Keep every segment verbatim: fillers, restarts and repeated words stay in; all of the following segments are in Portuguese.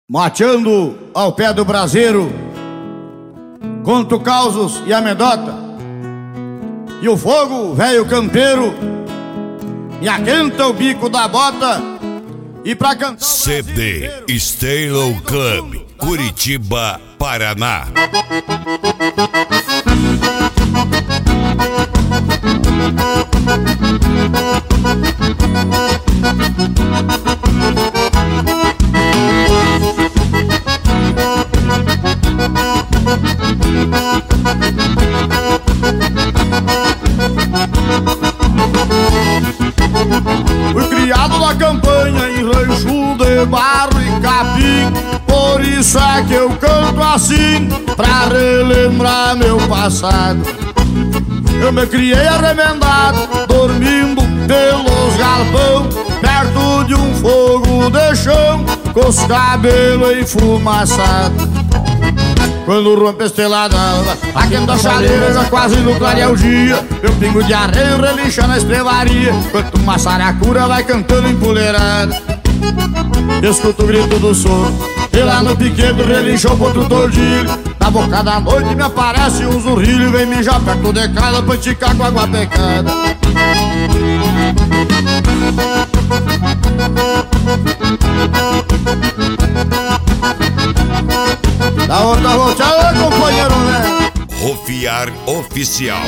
Mateando ao pé do braseiro, conto causos e amedota, e o fogo, velho campeiro, me aquenta o bico da bota. E pra cantar C D Stereo Club, Curitiba, Paraná. Fui criado na campanha em rancho de barro e capim, por isso é que eu canto assim, pra relembrar meu passado. Eu me criei arremendado, dormindo pelos galpão, perto de um fogo de chão, com os cabelos enfumaçados. Quando rompe a estrela d'alva, aquenta a chaleira, já quase no clarear o dia, meu pingo de arreio relincha na estrevaria, enquanto uma saracura vai cantando empoleirada. Escuto o grito do sono, e lá no piquedo relincha o potro tordilho. Na boca da noite me aparece um zurrilho, vem mijar perto de casa pra esticar com água pecada. Da outra volta, companheiro, né? Rofiar Oficial.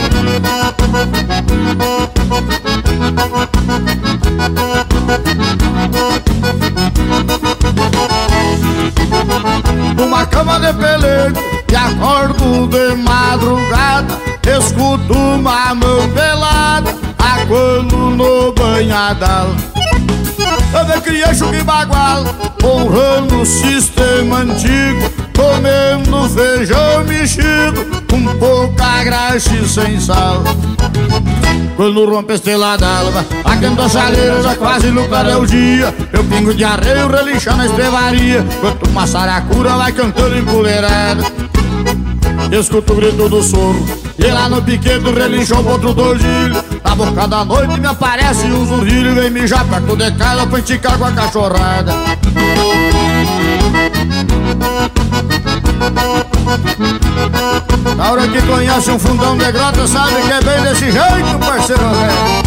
Numa cama de pelego e acordo de madrugada, escuto uma mão pelada aguando no banhadal. Eu me criei chuque bagual, honrando o sistema antigo, comendo feijão mexido, com pouca graxa e sem sal. Quando rompe a estrela d'alva, aquenta a chaleira, já quase no clarear o dia, meu pingo de arreio relincha na estrevaria, enquanto uma saracura vai cantando empoleirada. Escuto o grito do soro, e lá no piquedo relincha o potro tordilho. Na boca da noite me aparece um zurrilho, vem mijar perto de casa pra esticar com a cachorrada. Na hora que conhece um fundão de grota, sabe que é bem desse jeito, parceiro velho.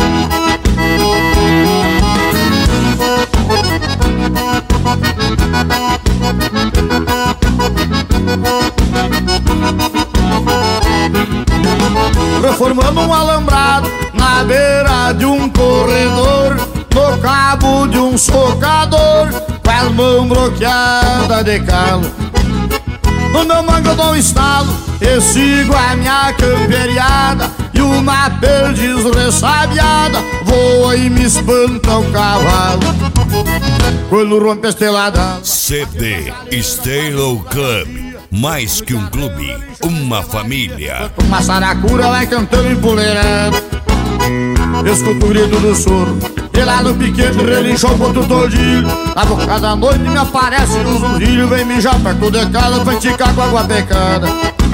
Reformando um alambrado na beira de um corredor, no cabo de um socador, com as mãos bloqueadas de calo. No meu mango eu dou um estalo e sigo a minha camperiada, e uma perdiz ressabiada voa e me espanta o cavalo. Quando rompe a estrelada, C D Stereo Club, mais que um clube, uma família. uma saracura vai cantando empoleirada. Escuto o grito do soro, e lá no piquete relincha o potro tordilho. Na boca da noite me aparece um zurrilho, vem mijar perto de casa pra esticar com água pecada.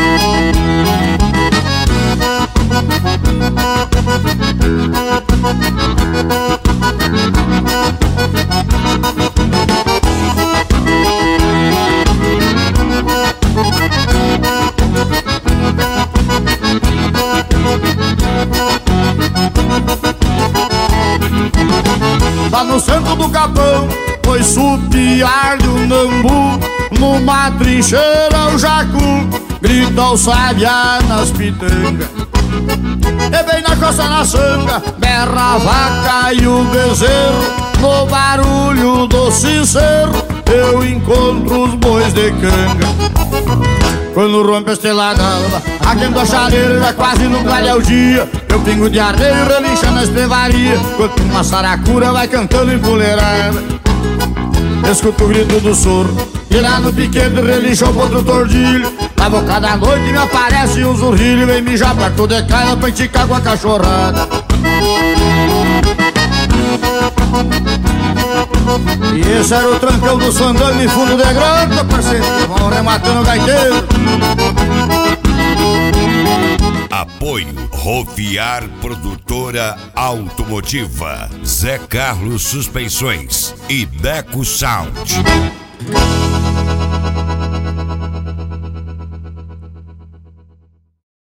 Lá no centro do capão, foi supiar de um nambu, numa trincheira o jacu grita o sabiá nas pitangas. E bem na costa na sanga, berra a vaca e o bezerro, no barulho do sincero eu encontro os bois de canga. Quando rompe a estrela d'alva, aquenta a chaleira, já quase no clarear o dia, meu pingo de arreio relincha na estrevaria, enquanto uma saracura vai cantando empoleirada. Escuto o grito do soro, e lá no piquete relincha o potro tordilho. Na boca da noite me aparece um zurrilho, vem mijar perto de casa pra esticar com a cachorrada. E esse era o trancão do Sandano e fundo de grota, parceiro. Vão rematando o gaiteiro. Apoio Rofiar Produtora Automotiva, Zé Carlos Suspensões e Deco Sound.